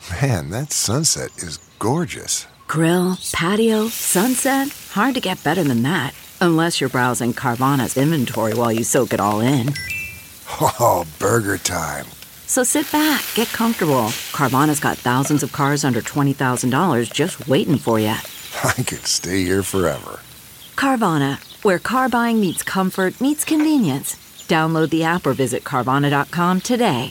Man, that sunset is gorgeous. Grill, patio, sunset. Hard to get better than that. Unless you're browsing Carvana's inventory while you soak it all in. Oh, burger time. So sit back, get comfortable. Carvana's got thousands of cars under $20,000 just waiting for you. I could stay here forever. Carvana, where car buying meets comfort meets convenience. Download the app or visit Carvana.com today.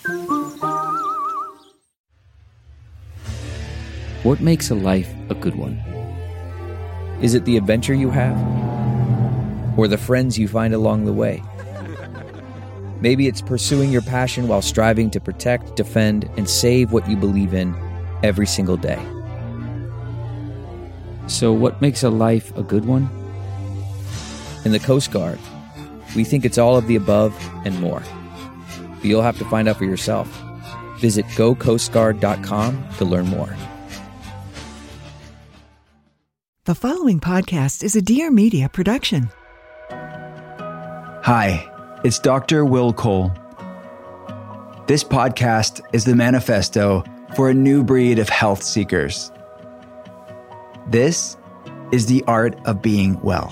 What makes a life a good one? Is it the adventure you have? Or the friends you find along the way? Maybe it's pursuing your passion while striving to protect, defend, and save what you believe in every single day. So what makes a life a good one? In the Coast Guard, we think it's all of the above and more. But you'll have to find out for yourself. Visit gocoastguard.com to learn more. The following podcast is a Dear Media production. Hi, it's Dr. Will Cole. This podcast is the manifesto for a new breed of health seekers. This is the art of being well.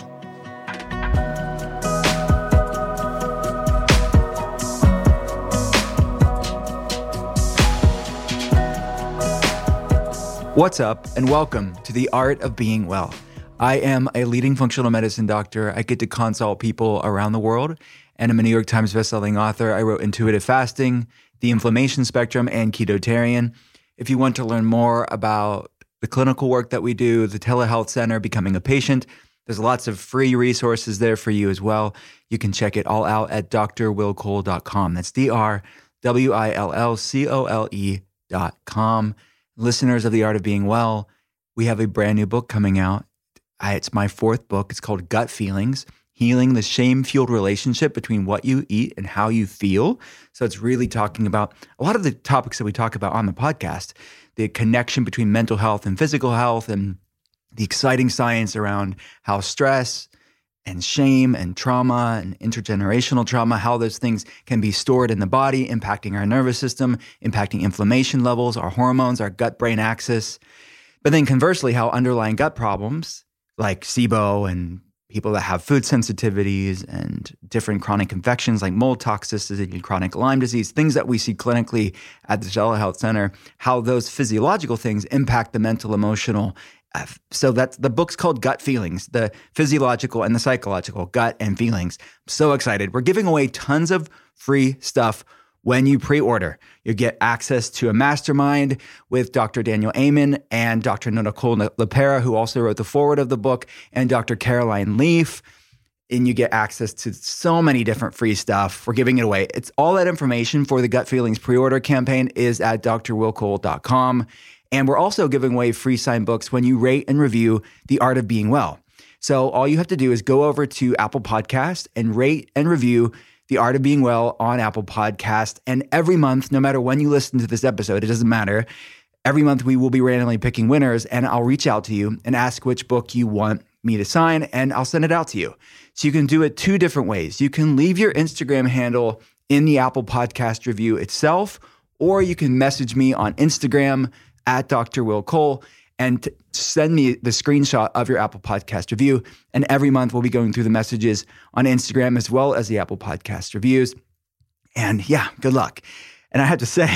What's up, and welcome to the art of being well. I am a leading functional medicine doctor. I get to consult people around the world, and I'm a New York Times bestselling author. I wrote Intuitive Fasting, The Inflammation Spectrum, and Ketotarian. If you want to learn more about the clinical work that we do, the telehealth center, becoming a patient, there's lots of free resources there for you as well. You can check it all out at drwillcole.com. That's drwillcole.com. Listeners of The Art of Being Well, we have a brand new book coming out. It's my fourth book. It's called Gut Feelings, Healing the Shame-Fueled Relationship Between What You Eat and How You Feel. So it's really talking about a lot of the topics that we talk about on the podcast, the connection between mental health and physical health, and the exciting science around how stress and shame and trauma and intergenerational trauma, how those things can be stored in the body, impacting our nervous system, impacting inflammation levels, our hormones, our gut-brain axis. But then conversely, how underlying gut problems like SIBO and people that have food sensitivities and different chronic infections like mold toxicity and chronic Lyme disease, things that we see clinically at the telehealth center, how those physiological things impact the mental, emotional. So that's the book's called Gut Feelings, the physiological and the psychological, gut and feelings. I'm so excited. We're giving away tons of free stuff when you pre-order. You get access to a mastermind with Dr. Daniel Amen and Dr. Nicole LePera, who also wrote the foreword of the book, and Dr. Caroline Leaf. And you get access to so many different free stuff. We're giving it away. It's all that information for the Gut Feelings pre-order campaign is at drwillcole.com. And we're also giving away free signed books when you rate and review The Art of Being Well. So all you have to do is go over to Apple Podcast and rate and review The Art of Being Well on Apple Podcast. And every month, no matter when you listen to this episode, it doesn't matter. Every month we will be randomly picking winners, and I'll reach out to you and ask which book you want me to sign, and I'll send it out to you. So you can do it two different ways. You can leave your Instagram handle in the Apple Podcast review itself, or you can message me on Instagram at Dr. Will Cole and send me the screenshot of your Apple Podcast review. And every month we'll be going through the messages on Instagram as well as the Apple Podcast reviews. And yeah, good luck. And I have to say,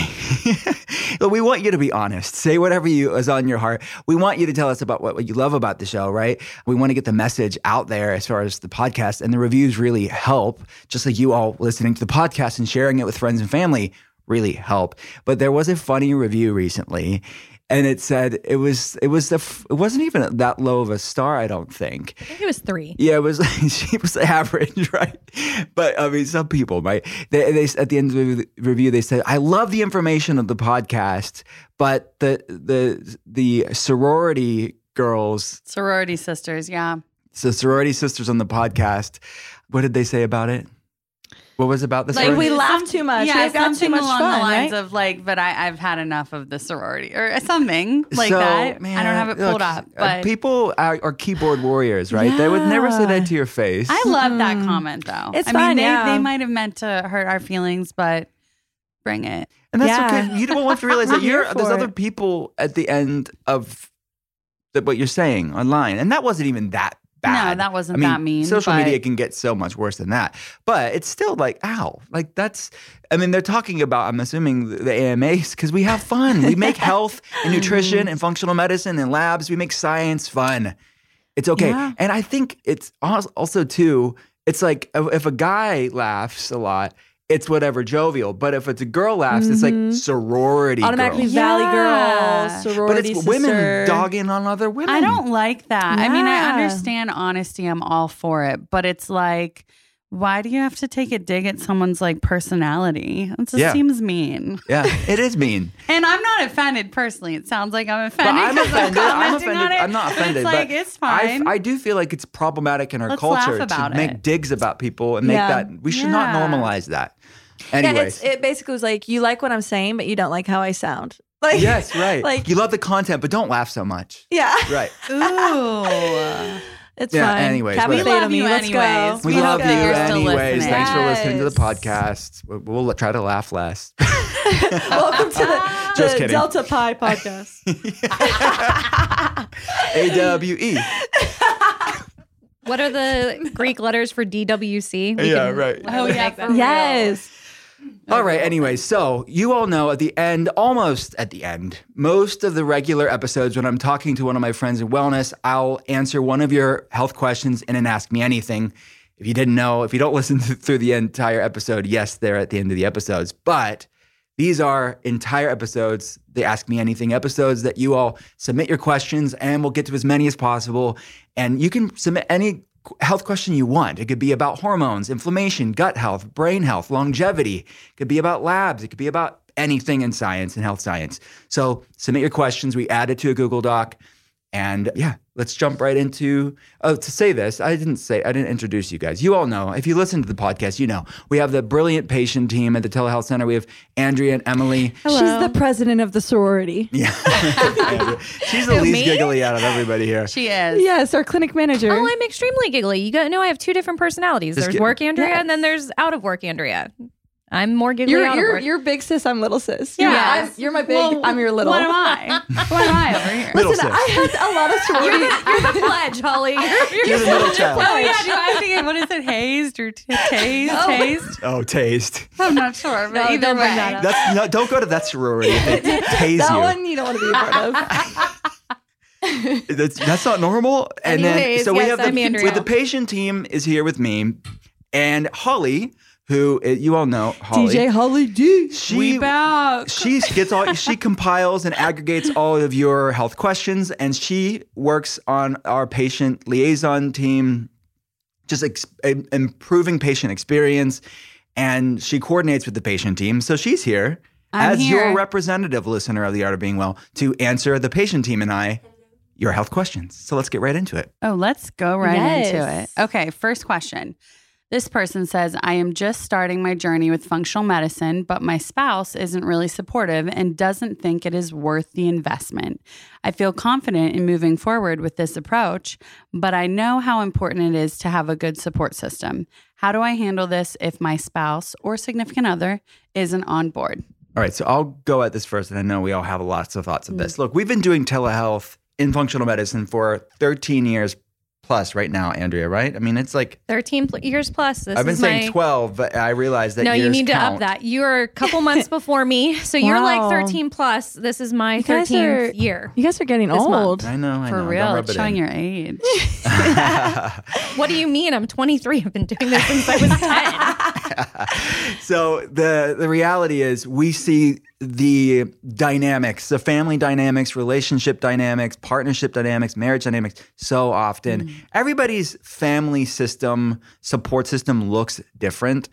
we want you to be honest. Say whatever is on your heart. We want you to tell us about what you love about the show, right? We want to get the message out there as far as the podcast, and the reviews really help, just like you all listening to the podcast and sharing it with friends and family really help. But there was a funny review recently, and it said it wasn't even that low of a star, I don't think. I think it was 3. Yeah, it was average, right? But I mean, some people, right? They at the end of the review, they said, "I love the information of the podcast, but the sorority sisters, yeah." So sorority sisters on the podcast, what did they say about it? What was about the like sorority? we laugh too much. Yeah, We've got too much along fun, the lines right? of like, but I've had enough of the sorority or something like that. Man, I don't have it pulled up, but people are keyboard warriors, right? Yeah. They would never say that to your face. I love that comment though. It's I fine, mean, yeah. they might have meant to hurt our feelings, but bring it. And that's okay. You don't have to realize that there's for other it. people at the end of what you're saying online. And that wasn't even that bad. No, that wasn't that mean, Social but- media can get so much worse than that. But it's still like, ow. Like they're talking about, I'm assuming, the AMAs because we have fun. We make health and nutrition and functional medicine and labs. We make science fun. It's okay. Yeah. And I think it's also, too, it's like if a guy laughs a lot, it's whatever, jovial. But if it's a girl laughs, it's like sorority Automatically girls. Valley Yeah. Girls, But sorority it's sister. women dogging on other women. I don't like that. I mean, I Yeah. understand honesty. I'm all for it. But it's like, why do you have to take a dig at someone's like personality? It just Yeah. seems mean. Yeah, it is mean. And I'm not offended personally. It sounds like I'm But offended. I'm 'cause offended. I'm commenting offended. on it. I'm not But offended. It's like, but it's fine. I do feel like it's problematic in our Let's culture laugh about to make it. digs about people and make Yeah. that. We should not Yeah. normalize that. Yeah, Anyways. it basically was like, you like what I'm saying, but you don't like how I sound. Like, Yes, right. Like, You love the content, but don't laugh so much. yeah. Right. Ooh. It's Yeah, fine. anyways, Cap whatever. it We love to me. you Let's anyways. go. We We love hope you that you're still anyways. listening. Thanks for listening to the Yes. podcast. We'll try to laugh less. Welcome to Just the kidding. Delta Pi podcast. AWE. What are the Greek letters for DWC? Yeah, right. Oh, yeah, make that. for real. Yes. All right. Anyway, so you all know at the end, almost at the end, most of the regular episodes when I'm talking to one of my friends in wellness, I'll answer one of your health questions in an Ask Me Anything. If you didn't know, if you don't listen through the entire episode, yes, they're at the end of the episodes. But these are entire episodes, the Ask Me Anything episodes that you all submit your questions and we'll get to as many as possible. And you can submit any health question you want. It could be about hormones, inflammation, gut health, brain health, longevity. It could be about labs. It could be about anything in science and health science. So submit your questions. We add it to a Google Doc. And yeah, let's jump right into, to say this, I didn't introduce you guys. You all know, if you listen to the podcast, you know, we have the brilliant patient team at the Telehealth Center. We have Andrea and Emily. She's the president of the sorority. Yeah. She's the least giggly out of everybody here. She is. Yes, our clinic manager. Oh, I'm extremely giggly. You got to know I have two different personalities. Just There's get- work Andrea, Yes. and then there's out of work Andrea. I'm more giggly out of work. You're big sis, I'm little sis. Yes. You're my big, Well, I'm your little. What am I? What am I over here? Middle Listen, sis. I had a lot of sorority. You're the pledge, Holly. You're the middle child. Oh yeah, do I have to get, what is it, hazed or tased? Tased? Oh, taste. I'm not sure, but No, either don't way. bring that up. That's no, don't go to that sorority. They tase that you. one you don't want to be a part of. That's not normal. And then Anyways, so we yes, have I'm the Andrea. with the patient team is here with me, and Holly, who you all know, Holly. DJ Holly D. She back. she compiles and aggregates all of your health questions, and she works on our patient liaison team, just improving patient experience. And she coordinates with the patient team. So she's here I'm as your here. representative listener of The Art of Being Well to answer the patient team and I your health questions. So let's get right into it. Oh, let's go right into Yes. it. Okay, first question. This person says, I am just starting my journey with functional medicine, but my spouse isn't really supportive and doesn't think it is worth the investment. I feel confident in moving forward with this approach, but I know how important it is to have a good support system. How do I handle this if my spouse or significant other isn't on board? All right, so I'll go at this first, and I know we all have lots of thoughts of this. Look, we've been doing telehealth in functional medicine for 13 years plus right now, Andrea, right? I mean, it's like 13 years plus. This I've been is saying my... 12, but I realized that No, years you need to count. up that. You're a couple months before me, so you're Wow. like 13 plus. This is my guys 13th are- year. You guys are getting This month. old. I know. For Don't real, rub it's it showing in. your age. What do you mean? I'm 23. I've been doing this since I was 10. So the reality is we see the dynamics, the family dynamics, relationship dynamics, partnership dynamics, marriage dynamics so often. Everybody's family system, support system looks different.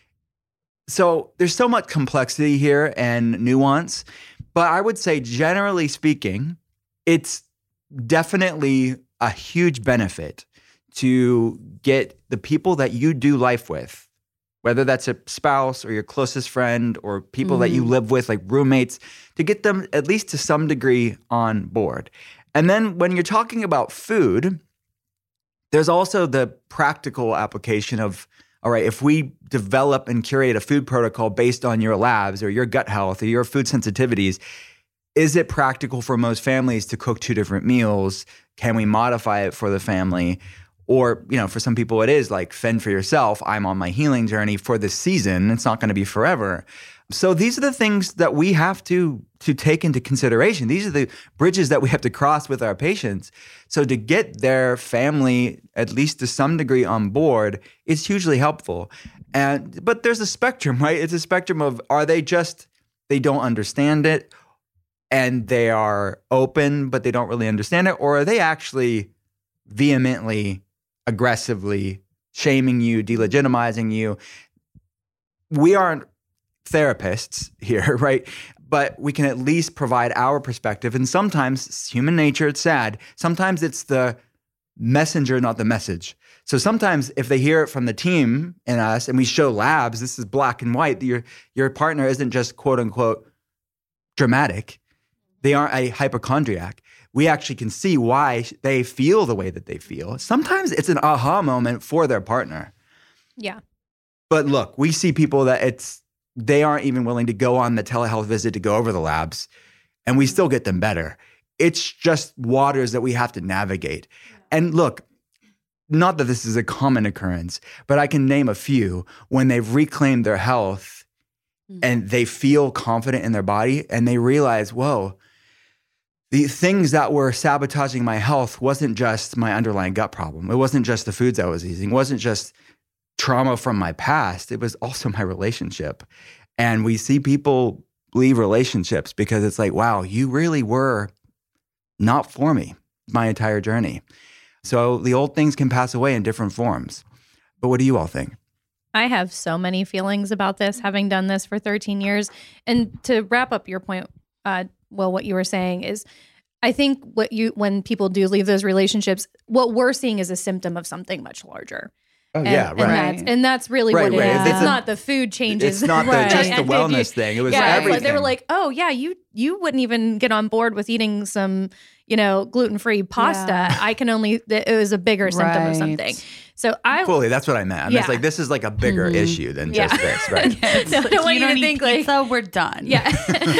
So there's so much complexity here and nuance. But I would say, generally speaking, it's definitely a huge benefit to get the people that you do life with, whether that's a spouse or your closest friend or people that you live with, like roommates, to get them at least to some degree on board. And then when you're talking about food, there's also the practical application of all right, if we develop and curate a food protocol based on your labs or your gut health or your food sensitivities, is it practical for most families to cook 2 different meals? Can we modify it for the family? Or, for some people it is like fend for yourself. I'm on my healing journey for this season. It's not going to be forever. So these are the things that we have to take into consideration. These are the bridges that we have to cross with our patients. So to get their family, at least to some degree, on board is hugely helpful. But there's a spectrum, right? It's a spectrum of, are they don't understand it and they are open, but they don't really understand it? Or are they actually vehemently, aggressively shaming you, delegitimizing you? We aren't therapists here, right? But we can at least provide our perspective. And sometimes it's human nature, it's sad. Sometimes it's the messenger, not the message. So sometimes if they hear it from the team and us and we show labs, this is black and white, your partner isn't just quote unquote dramatic. They aren't a hypochondriac. We actually can see why they feel the way that they feel. Sometimes it's an aha moment for their partner. Yeah. But look, we see people that they aren't even willing to go on the telehealth visit to go over the labs, and we still get them better. It's just waters that we have to navigate. And look, not that this is a common occurrence, but I can name a few when they've reclaimed their health and they feel confident in their body and they realize, whoa, the things that were sabotaging my health wasn't just my underlying gut problem. It wasn't just the foods I was eating. It wasn't just trauma from my past. It was also my relationship. And we see people leave relationships because it's like, wow, you really were not for me my entire journey. So the old things can pass away in different forms. But what do you all think? I have so many feelings about this, having done this for 13 years. And to wrap up your point, what you were saying is, I think when people do leave those relationships, what we're seeing is a symptom of something much larger. Oh, yeah, right. And that's really what it is. It's not the food changes. It's not just the wellness thing. It was everything. They were like, oh, yeah, you wouldn't even get on board with eating some, gluten-free pasta. Yeah. It was a bigger symptom of something. So fully, that's what I meant. It's like, this is like a bigger issue than just this, right? No, I don't want you to think like, so we're done. Yeah.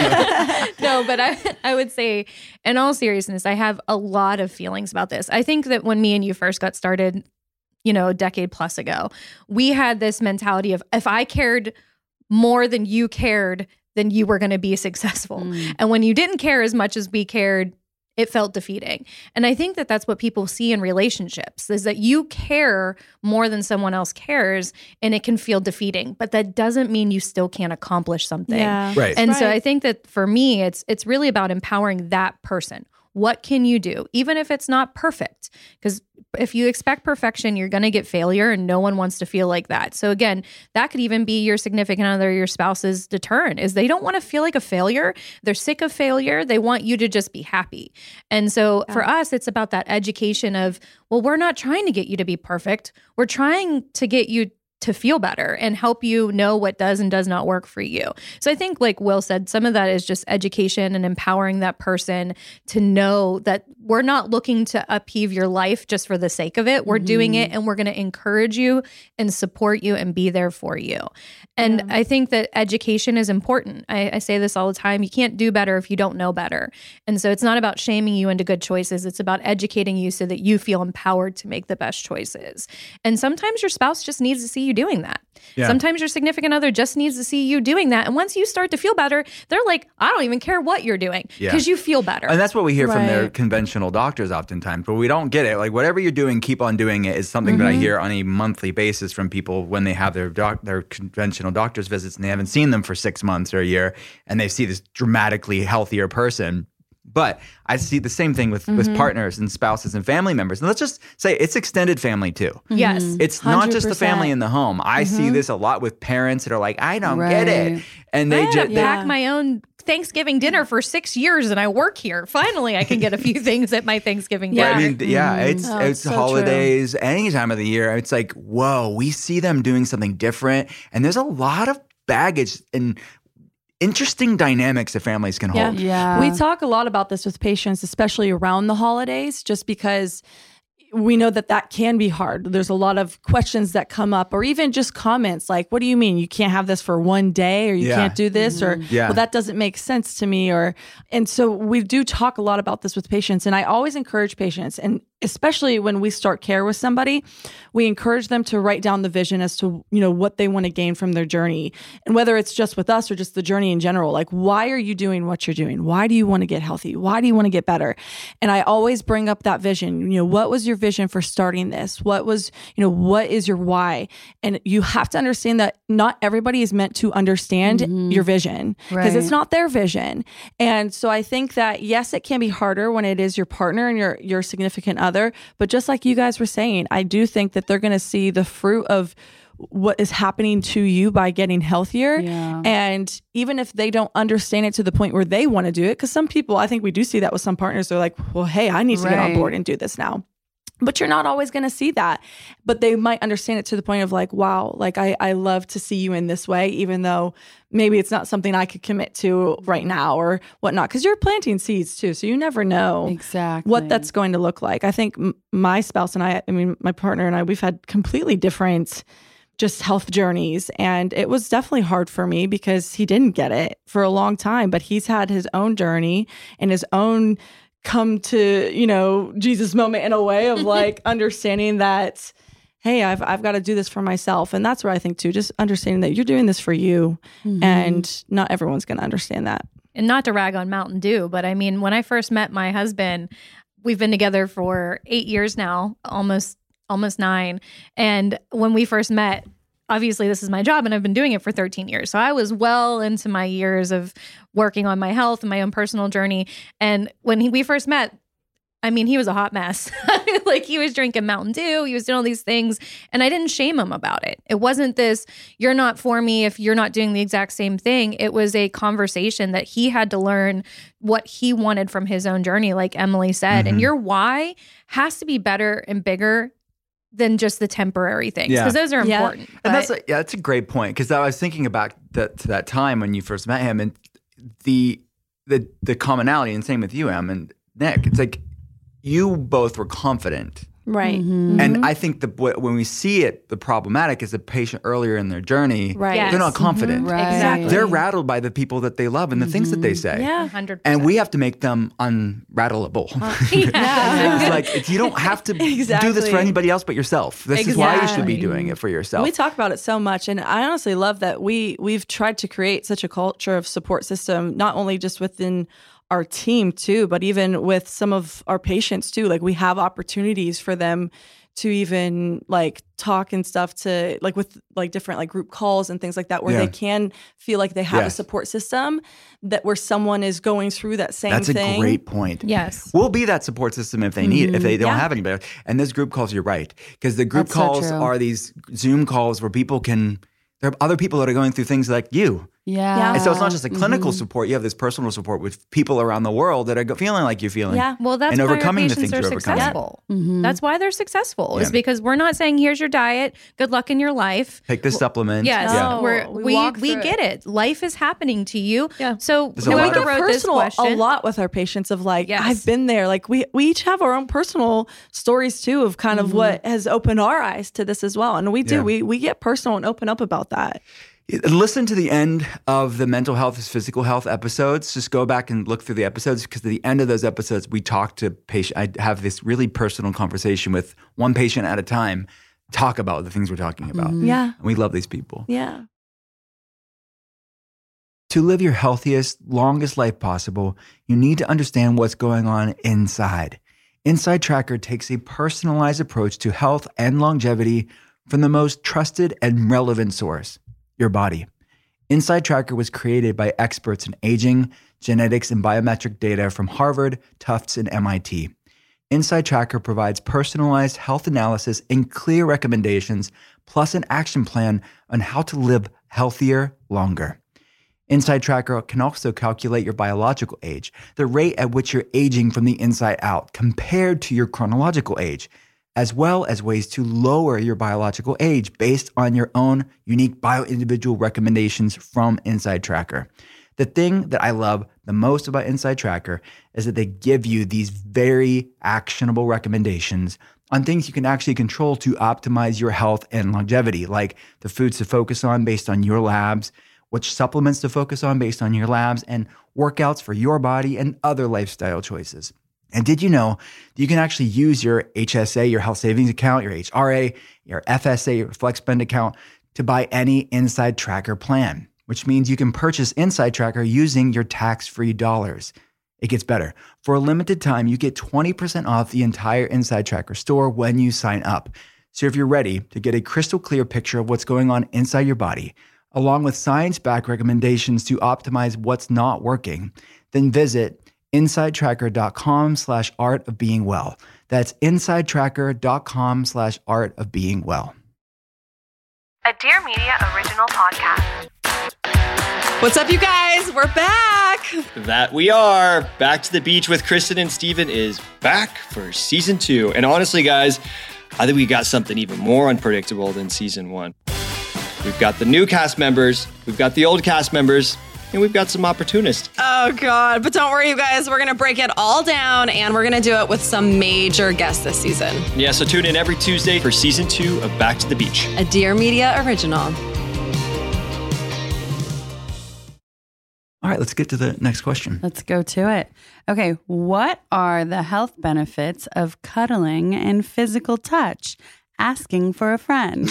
No, but I would say, in all seriousness, I have a lot of feelings about this. I think that when me and you first got started, a decade plus ago, we had this mentality of, if I cared more than you cared, then you were going to be successful. And when you didn't care as much as we cared, it felt defeating. And I think that that's what people see in relationships, is that you care more than someone else cares, and it can feel defeating. But that doesn't mean you still can't accomplish something. Yeah. Right. And so I think that for me, it's really about empowering that person. What can you do, even if it's not perfect? Because if you expect perfection, you're going to get failure, and no one wants to feel like that. So again, that could even be your significant other, your spouse's deterrent, is they don't want to feel like a failure. They're sick of failure. They want you to just be happy. And so for us, it's about that education of, well, we're not trying to get you to be perfect. We're trying to get you to feel better and help you know what does and does not work for you. So I think, like Will said, some of that is just education and empowering that person to know that we're not looking to upheave your life just for the sake of it. We're doing it, and we're going to encourage you and support you and be there for you. And I think that education is important. I say this all the time. You can't do better if you don't know better. And so it's not about shaming you into good choices. It's about educating you so that you feel empowered to make the best choices. And sometimes your spouse just needs to see you doing that. Yeah. Sometimes your significant other just needs to see you doing that. And once you start to feel better, they're like, I don't even care what you're doing because you feel better. And that's what we hear from their conventional doctors oftentimes, but we don't get it. Like, whatever you're doing, keep on doing it is something that I hear on a monthly basis from people when they have their conventional doctor's visits and they haven't seen them for 6 months or a year, and they see this dramatically healthier person. But I see the same thing with partners and spouses and family members. And let's just say it's extended family too. Yes. It's not just the family in the home. I see this a lot with parents that are like, I don't get it. And they just pack my own Thanksgiving dinner for 6 years and I work here. Finally, I can get a few things at my Thanksgiving dinner. I mean, it's so holidays, any time of the year. It's like, whoa, we see them doing something different. And there's a lot of baggage and interesting dynamics that families can hold. Yeah. We talk a lot about this with patients, especially around the holidays, just because we know that can be hard. There's a lot of questions that come up, or even just comments like, what do you mean you can't have this for one day, or you can't do this, or, well, that doesn't make sense to me. And so we do talk a lot about this with patients. And I always encourage patients, and especially when we start care with somebody, we encourage them to write down the vision as to, what they want to gain from their journey. And whether it's just with us or just the journey in general, like, why are you doing what you're doing? Why do you want to get healthy? Why do you want to get better? And I always bring up that vision. What was your vision for starting this? What was, what is your why? And you have to understand that not everybody is meant to understand your vision, because it's not their vision. And so I think that, yes, it can be harder when it is your partner and your significant other. But just like you guys were saying, I do think that they're going to see the fruit of what is happening to you by getting healthier. Yeah. And even if they don't understand it to the point where they want to do it, because some people, I think we do see that with some partners, they're like, well, hey, I need to get on board and do this now. But you're not always going to see that. But they might understand it to the point of like, wow, like I love to see you in this way, even though maybe it's not something I could commit to right now or whatnot. Because you're planting seeds too. So you never know exactly what that's going to look like. I think my spouse and I mean, my partner and I, we've had completely different just health journeys. And it was definitely hard for me because he didn't get it for a long time. But he's had his own journey and his own come to, Jesus moment in a way of like understanding that, hey, I've got to do this for myself. And that's where I think too, just understanding that you're doing this for you and not everyone's going to understand that. And not to rag on Mountain Dew, but I mean, when I first met my husband, we've been together for 8 years now, almost 9. And when we first met, obviously this is my job and I've been doing it for 13 years. So I was well into my years of working on my health and my own personal journey. And when we first met, I mean, he was a hot mess. Like he was drinking Mountain Dew, he was doing all these things, and I didn't shame him about it. It wasn't this, you're not for me if you're not doing the exact same thing. It was a conversation that he had to learn what he wanted from his own journey, like Emily said. And your why has to be better and bigger than just the temporary things, because those are important. And that's a great point, because I was thinking about to that time when you first met him, and the commonality, and same with you, Em and Nick. It's like you both were confident. Right. And I think when we see it, the problematic is the patient earlier in their journey, they're not confident. Exactly. They're rattled by the people that they love and the things that they say. Yeah, 100%. And we have to make them unrattleable. It's like, you don't have to do this for anybody else but yourself. This is why you should be doing it for yourself. We talk about it so much. And I honestly love that we've tried to create such a culture of support system, not only just within our team too, but even with some of our patients too. Like we have opportunities for them to even like talk and stuff to like with like different like group calls and things like that, where they can feel like they have a support system that where someone is going through that same thing. That's a great point. Yes. We'll be that support system if they need, if they don't have anybody. And those group calls, you're right. Because the group calls are these Zoom calls where there are other people that are going through things like you. Yeah. And so it's not just a clinical support. You have this personal support with people around the world that are feeling like you're feeling. Yeah. Well, that's and why overcoming our the patients things are you're overcoming. successful. That's why they're successful, is because we're not saying, here's your diet, good luck in your life. Take this supplement. Yes. No, we get it. Life is happening to you. Yeah. So There's a lot whoever of- wrote this personal question. a lot with our patients of like, I've been there. Like we each have our own personal stories too of kind of what has opened our eyes to this as well. And we do, we get personal and open up about that. Listen to the end of the mental health is physical health episodes. Just go back and look through the episodes, because at the end of those episodes, we talk to patients. I have this really personal conversation with one patient at a time, talk about the things we're talking about. Yeah. And we love these people. Yeah. To live your healthiest, longest life possible, you need to understand what's going on inside. Inside Tracker takes a personalized approach to health and longevity from the most trusted and relevant source, your body. Inside Tracker was created by experts in aging, genetics, and biometric data from Harvard, Tufts, and MIT. Inside Tracker provides personalized health analysis and clear recommendations, plus an action plan on how to live healthier longer. Inside Tracker can also calculate your biological age, the rate at which you're aging from the inside out compared to your chronological age, as well as ways to lower your biological age based on your own unique bio-individual recommendations from Inside Tracker. The thing that I love the most about Inside Tracker is that they give you these very actionable recommendations on things you can actually control to optimize your health and longevity, like the foods to focus on based on your labs, which supplements to focus on based on your labs, and workouts for your body and other lifestyle choices. And did you know that you can actually use your HSA, your health savings account, your HRA, your FSA, your FlexSpend account to buy any Inside Tracker plan, which means you can purchase Inside Tracker using your tax-free dollars. It gets better. For a limited time, you get 20% off the entire Inside Tracker store when you sign up. So if you're ready to get a crystal clear picture of what's going on inside your body, along with science-backed recommendations to optimize what's not working, then visit insidetracker.com/artofbeingwell. That's insidetracker.com/artofbeingwell. A Dear Media original podcast. What's up, you guys? We're back. That we are. Back to the Beach with Kristen and Steven is back for season 2. And honestly, guys, I think we got something even more unpredictable than season 1. We've got the new cast members, we've got the old cast members, and we've got some opportunists. Oh, God. But don't worry, you guys. We're going to break it all down, and we're going to do it with some major guests this season. Yeah, so tune in every Tuesday for season 2 of Back to the Beach. A Dear Media original. All right, let's get to the next question. Let's go to it. Okay, what are the health benefits of cuddling and physical touch? Asking for a friend.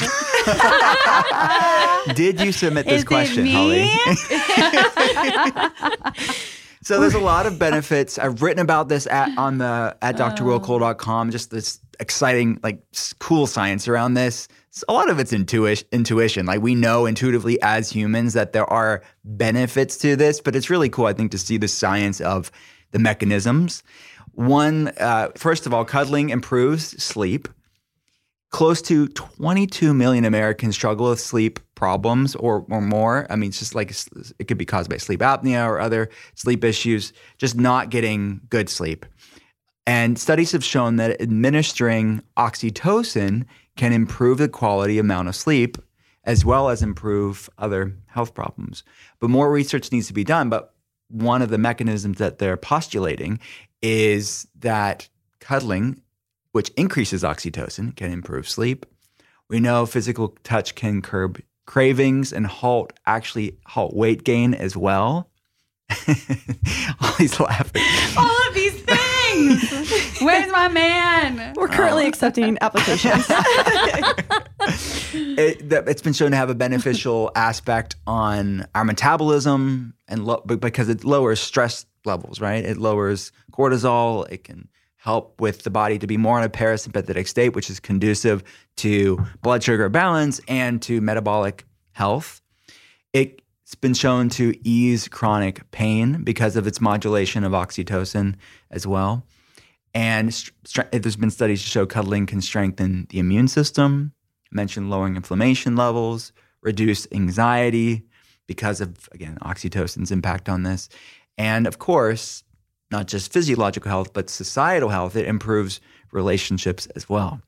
Did you submit this question, Holly? So there's a lot of benefits. I've written about this at drwillcole.com, just this exciting, like, cool science around this. A lot of it's intuition. Like, we know intuitively as humans that there are benefits to this, but it's really cool, I think, to see the science of the mechanisms. One, first of all, cuddling improves sleep. Close to 22 million Americans struggle with sleep problems or more. I mean, it's just like it could be caused by sleep apnea or other sleep issues, just not getting good sleep. And studies have shown that administering oxytocin can improve the quality amount of sleep as well as improve other health problems. But more research needs to be done. But one of the mechanisms that they're postulating is that cuddling, which increases oxytocin, can improve sleep. We know physical touch can curb cravings and halt weight gain as well. He's laughing. All of these things. Where's my man? We're currently accepting applications. It's been shown to have a beneficial aspect on our metabolism and because it lowers stress levels, right? It lowers cortisol. It can help with the body to be more in a parasympathetic state, which is conducive to blood sugar balance and to metabolic health. It's been shown to ease chronic pain because of its modulation of oxytocin as well. And there's been studies to show cuddling can strengthen the immune system. I mentioned lowering inflammation levels, reduce anxiety because of, again, oxytocin's impact on this. And of course, not just physiological health, but societal health. It improves relationships as well.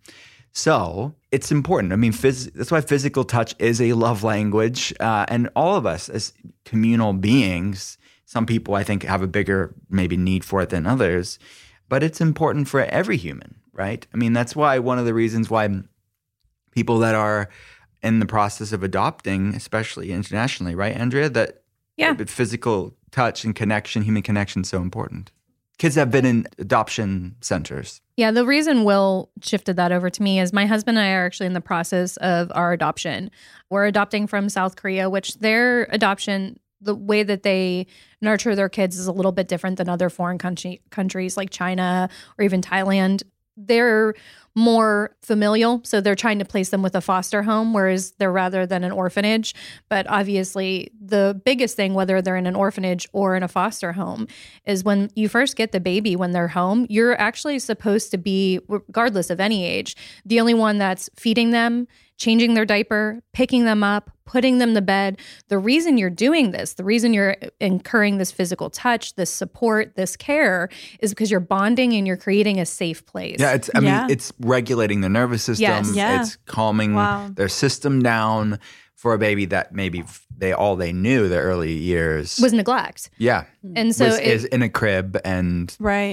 So it's important. I mean, that's why physical touch is a love language. And all of us as communal beings, some people I think have a bigger maybe need for it than others, but it's important for every human, right? I mean, that's why one of the reasons why people that are in the process of adopting, especially internationally, right, Andrea, that physical touch and connection, human connection is so important. Kids have been in adoption centers. Yeah, the reason Will shifted that over to me is my husband and I are actually in the process of our adoption. We're adopting from South Korea, which their adoption, the way that they nurture their kids is a little bit different than other foreign countries like China or even Thailand. They're more familial, so they're trying to place them with a foster home, whereas they're rather than an orphanage. But obviously, the biggest thing, whether they're in an orphanage or in a foster home, is when you first get the baby, when they're home, you're actually supposed to be, regardless of any age, the only one that's feeding them, changing their diaper, picking them up, putting them to bed. The reason you're doing this, the reason you're incurring this physical touch, this support, this care is because you're bonding and you're creating a safe place. Yeah, it's regulating their nervous system. Yes. Yeah. It's calming their system down for a baby that maybe they knew their early years Was neglect. Yeah. And so is in a crib and right.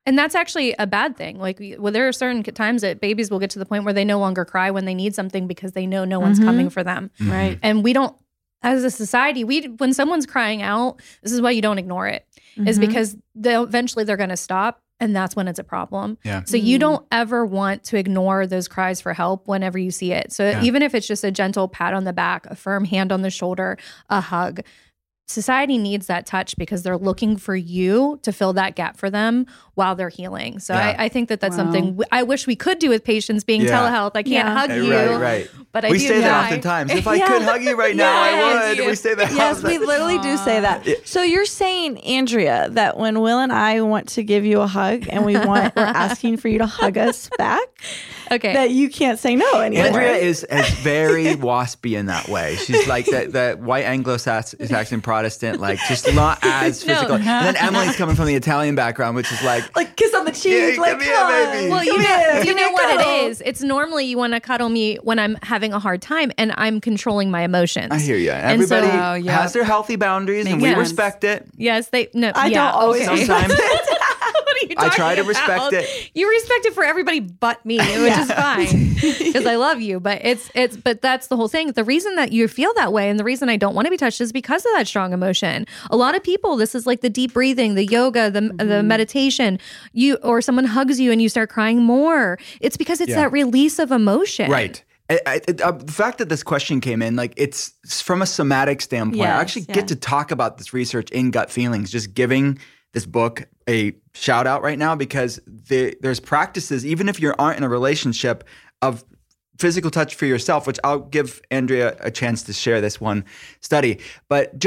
And that's actually a bad thing. Like, there are certain times that babies will get to the point where they no longer cry when they need something because they know no one's coming for them. Right. And we don't, as a society, when someone's crying out, this is why you don't ignore it, is because eventually they're going to stop. And that's when it's a problem. Yeah. So you don't ever want to ignore those cries for help whenever you see it. So even if it's just a gentle pat on the back, a firm hand on the shoulder, a hug, society needs that touch because they're looking for you to fill that gap for them while they're healing. So I think that's something I wish we could do with patients being telehealth. I can't hug you. Right. But we say that oftentimes. If I could hug you right now, I would. We say that. Yes, we literally do say that. So you're saying, Andrea, that when Will and I want to give you a hug and we're asking for you to hug us back, that you can't say no anymore. Andrea is very waspy in that way. She's like that white Anglo-Saxon Protestant, like just not as physical. And then Emily's coming from the Italian background, which is like kiss on the cheek, like, come on, baby. Well, you know what it is. It's normally you want to cuddle me when I'm having a hard time and I'm controlling my emotions. I hear you. Everybody has their healthy boundaries, and we respect it. Yes, I don't always. Sometimes. I try to respect it. You respect it for everybody but me, which is fine because I love you. But but that's the whole thing. The reason that you feel that way and the reason I don't want to be touched is because of that strong emotion. A lot of people, this is like the deep breathing, the yoga, the meditation. Or someone hugs you and you start crying more. It's because it's that release of emotion. Right. The fact that this question came in, like it's from a somatic standpoint. I actually get to talk about this research in Gut Feelings, just giving this book a shout out right now because there's practices, even if you aren't in a relationship, of physical touch for yourself, which I'll give Andrea a chance to share this one study. But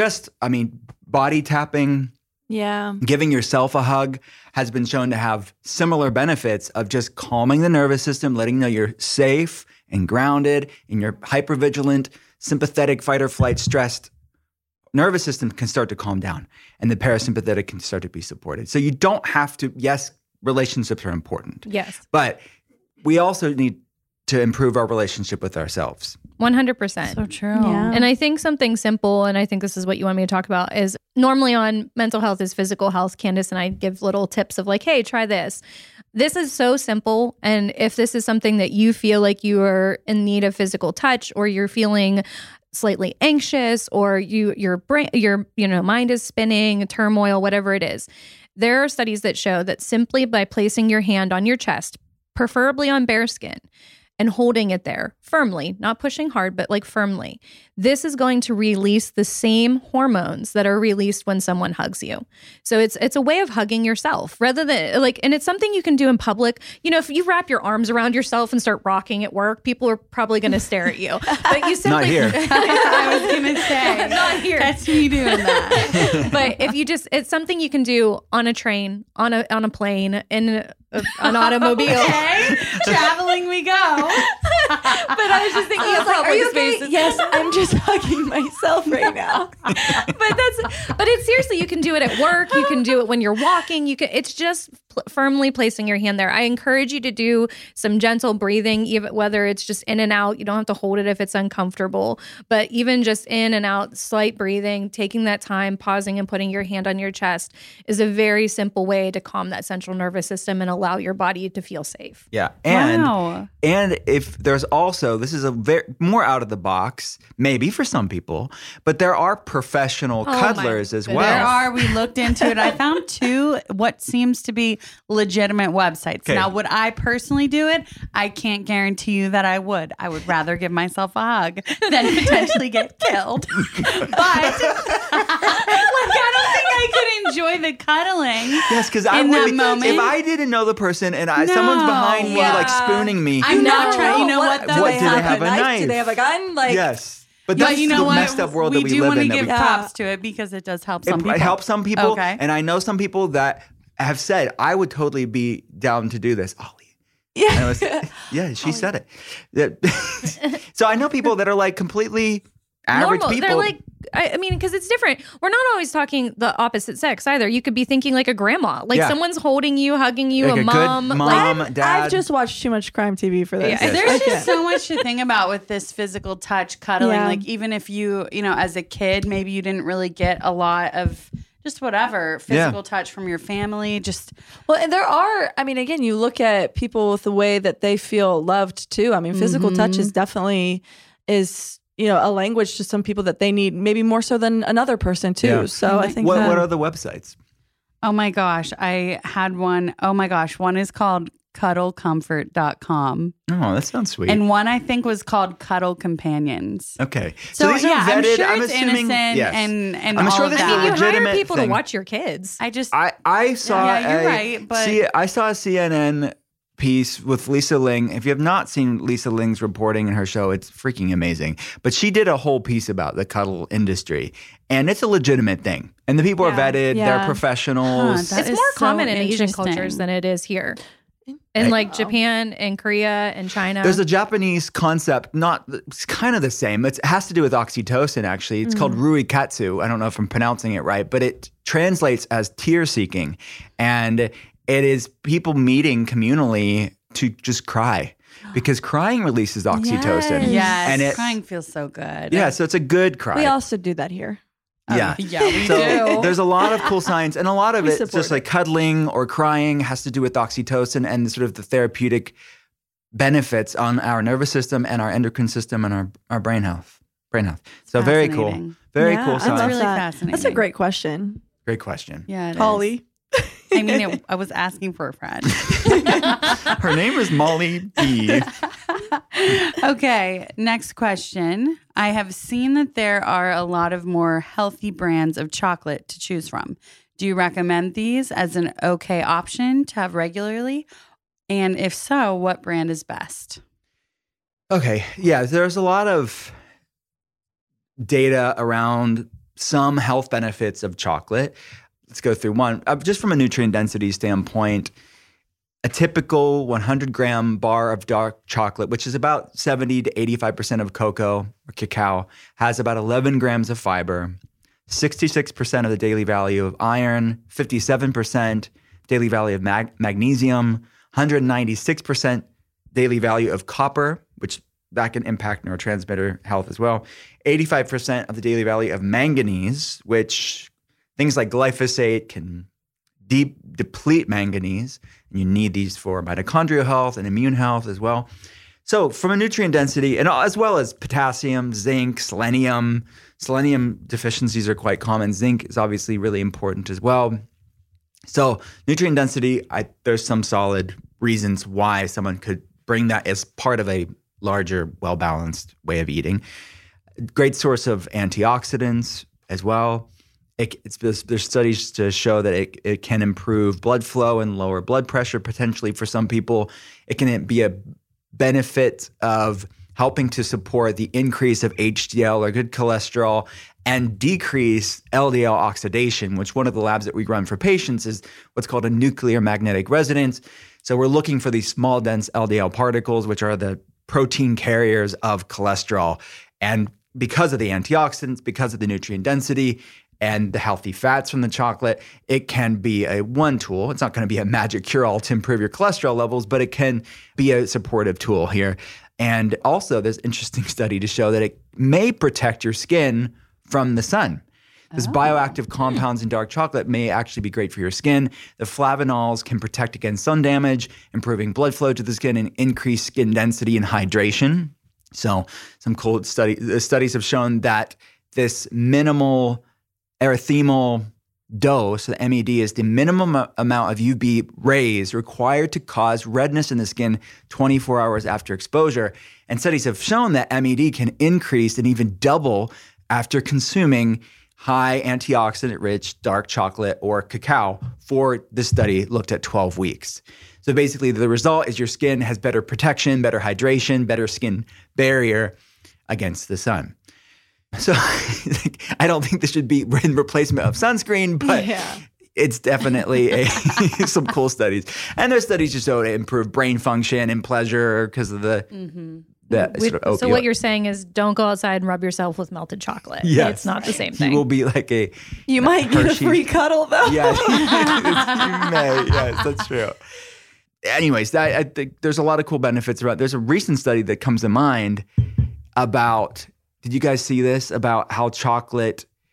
body tapping, giving yourself a hug has been shown to have similar benefits of just calming the nervous system, letting you know you're safe and grounded, and your hypervigilant, sympathetic, fight or flight, stressed nervous system can start to calm down, and the parasympathetic can start to be supported. So you don't have to, yes, relationships are important. Yes. But we also need to improve our relationship with ourselves. 100%. So true. Yeah. And I think something simple, and I think this is what you want me to talk about, is normally on mental health is physical health. Candace and I give little tips of like, hey, try this. This is so simple. And if this is something that you feel like you are in need of physical touch, or you're feeling slightly anxious, or your brain, your mind is spinning, turmoil, whatever it is, there are studies that show that simply by placing your hand on your chest, preferably on bare skin, and holding it there firmly, not pushing hard, but like firmly, this is going to release the same hormones that are released when someone hugs you. So it's a way of hugging yourself rather than and it's something you can do in public. If you wrap your arms around yourself and start rocking at work, people are probably going to stare at you. But you simply not here. I was going to say not here. That's me doing that. But if you it's something you can do on a train, on a plane, in an automobile. Okay, traveling we go. But I was just thinking of public spaces. Yes, I'm just hugging myself right now. But it's seriously, you can do it at work. You can do it when you're walking. It's just firmly placing your hand there. I encourage you to do some gentle breathing, even whether it's just in and out. You don't have to hold it if it's uncomfortable, but even just in and out, slight breathing, taking that time, pausing and putting your hand on your chest is a very simple way to calm that central nervous system and allow your body to feel safe. Yeah. And if there's also, this is a very more out of the box, maybe for some people, but there are professional cuddlers as well. There are. We looked into it. I found 2 what seems to be legitimate websites. Okay. Now, would I personally do it? I can't guarantee you that I would. I would rather give myself a hug than potentially get killed. But I don't think I could enjoy the cuddling. Yes, because I would. If I didn't know the person and someone's behind me like spooning me, I'm not trying. You know what? Though? What, do they have a knife? Do they have a gun? Yes. But that's the messed up world that we live in. We do want to give props to it because it does help some people. It helps some people. Okay. And I know some people that have said, I would totally be down to do this. Ollie. Yeah. She said it. So I know people that are like completely average people. They're like, because it's different. We're not always talking the opposite sex either. You could be thinking like a grandma, someone's holding you, hugging you, like a mom. Good mom, dad. I've just watched too much crime TV for this. Yeah. There's just so much to think about with this physical touch, cuddling. Yeah. Like even if you, as a kid, maybe you didn't really get a lot of just whatever, physical touch from your family. Just well, and there are, I mean, again, you look at people with the way that they feel loved too. I mean, physical touch is definitely a language to some people that they need, maybe more so than another person too. Yeah. So I think what are the websites? Oh my gosh, I had one. Oh my gosh, one is called cuddlecomfort.com. Oh, that sounds sweet. And one I think was called Cuddle Companions. Okay. So these are vetted. I'm sure it's assuming, innocent yes. and I'm all sure of this that. is a You legitimate hire people thing. to watch your kids. I saw you're right, but I saw a CNN piece with Lisa Ling. If you have not seen Lisa Ling's reporting in her show, it's freaking amazing. But she did a whole piece about the cuddle industry, and it's a legitimate thing. And the people are vetted; they're professionals. It's more common in Asian cultures than it is here. In like Japan and Korea and China. There's a Japanese concept, it's kind of the same. It has to do with oxytocin, actually. It's called ruikatsu. I don't know if I'm pronouncing it right, but it translates as tear seeking. And it is people meeting communally to just cry. Because crying releases oxytocin. Yes. And crying feels so good. Yeah, so it's a good cry. We also do that here. Yeah. Yeah, we so do. There's a lot of cool science, and a lot of We it, support just like cuddling or crying, has to do with oxytocin and sort of the therapeutic benefits on our nervous system and our endocrine system and our brain health. So very cool. Very cool science. That's really fascinating. That's a great question. Great question. Yeah, it Holly. is. I mean, I was asking for a friend. Her name is Molly B. Okay, next question. I have seen that there are a lot of more healthy brands of chocolate to choose from. Do you recommend these as an okay option to have regularly? And if so, what brand is best? Okay, yeah, there's a lot of data around some health benefits of chocolate. Let's go through one. Just from a nutrient density standpoint, a typical 100-gram bar of dark chocolate, which is about 70 to 85% of cocoa or cacao, has about 11 grams of fiber, 66% of the daily value of iron, 57% daily value of magnesium, 196% daily value of copper, which that can impact neurotransmitter health as well, 85% of the daily value of manganese, which things like glyphosate can deplete manganese, and you need these for mitochondrial health and immune health as well. So from a nutrient density, and as well as potassium, zinc, selenium deficiencies are quite common. Zinc is obviously really important as well. So nutrient density, there's some solid reasons why someone could bring that as part of a larger, well-balanced way of eating. Great source of antioxidants as well. There's studies to show that it can improve blood flow and lower blood pressure potentially for some people. It can be a benefit of helping to support the increase of HDL or good cholesterol and decrease LDL oxidation, which one of the labs that we run for patients is what's called a nuclear magnetic resonance. So we're looking for these small, dense LDL particles, which are the protein carriers of cholesterol. And because of the antioxidants, because of the nutrient density, and the healthy fats from the chocolate, it can be one tool. It's not going to be a magic cure-all to improve your cholesterol levels, but it can be a supportive tool here. And also, there's an interesting study to show that it may protect your skin from the sun. These bioactive compounds in dark chocolate may actually be great for your skin. The flavonols can protect against sun damage, improving blood flow to the skin and increase skin density and hydration. So some cool studies have shown that this minimal erythemal dose, the MED, is the minimum amount of UV rays required to cause redness in the skin 24 hours after exposure. And studies have shown that MED can increase and even double after consuming high antioxidant-rich dark chocolate or cacao. For this study, looked at 12 weeks. So basically, the result is your skin has better protection, better hydration, better skin barrier against the sun. So I don't think this should be in replacement of sunscreen, but it's definitely some cool studies. And there's studies to show it improve brain function and pleasure because of the sort of opioid. So what you're saying is don't go outside and rub yourself with melted chocolate. Yes. It's not the same thing. You will be like You might get a free cuddle, though. Yes, you may. Yes, that's true. Anyways, I think there's a lot of cool benefits about. There's a recent study that comes to mind about. Did you guys see this about how chocolate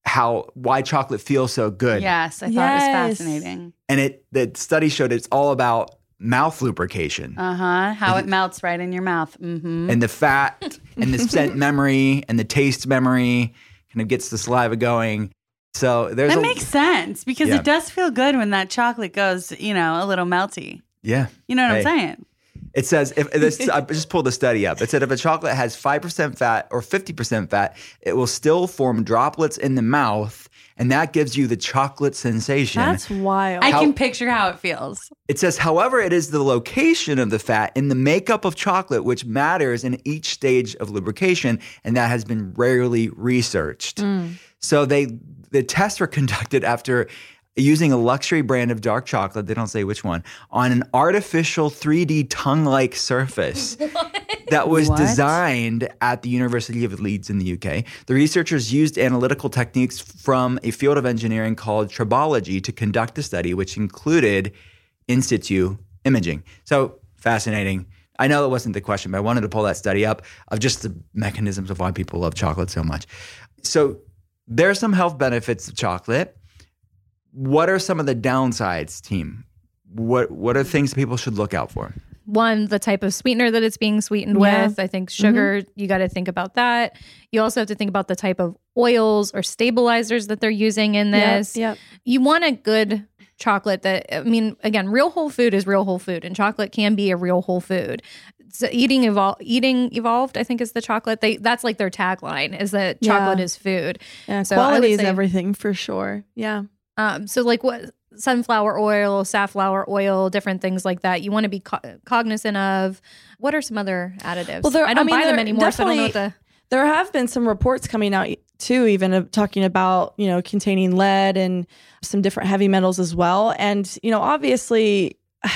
why chocolate feels so good. Yes, I thought it was fascinating. And the study showed it's all about mouth lubrication. How it melts right in your mouth. Mm-hmm. And the fat and the scent memory and the taste memory kind of gets the saliva going. So that makes sense because it does feel good when that chocolate goes, a little melty. Yeah. You know what I'm saying? It says, I just pulled the study up. It said if a chocolate has 5% fat or 50% fat, it will still form droplets in the mouth, and that gives you the chocolate sensation. That's wild. I can picture how it feels. It says, however, it is the location of the fat in the makeup of chocolate which matters in each stage of lubrication, and that has been rarely researched. So the tests were conducted after using a luxury brand of dark chocolate, they don't say which one, on an artificial 3D tongue-like surface that was designed at the University of Leeds in the UK. The researchers used analytical techniques from a field of engineering called tribology to conduct the study, which included in situ imaging. So fascinating. I know it wasn't the question, but I wanted to pull that study up of just the mechanisms of why people love chocolate so much. So there are some health benefits of chocolate. What are some of the downsides, team? What are things people should look out for? One, the type of sweetener that it's being sweetened with. I think sugar, you got to think about that. You also have to think about the type of oils or stabilizers that they're using in this. You want a good chocolate again, real whole food is real whole food, and chocolate can be a real whole food. So eating evolved, I think, is the chocolate. That's like their tagline, is that chocolate is food. Yeah, so quality is everything for sure. Yeah. So like what sunflower oil, safflower oil, different things like that. You want to be cognizant of. What are some other additives? Well, I don't buy them anymore, so I don't know what There have been some reports coming out too, even of talking about, containing lead and some different heavy metals as well. And, obviously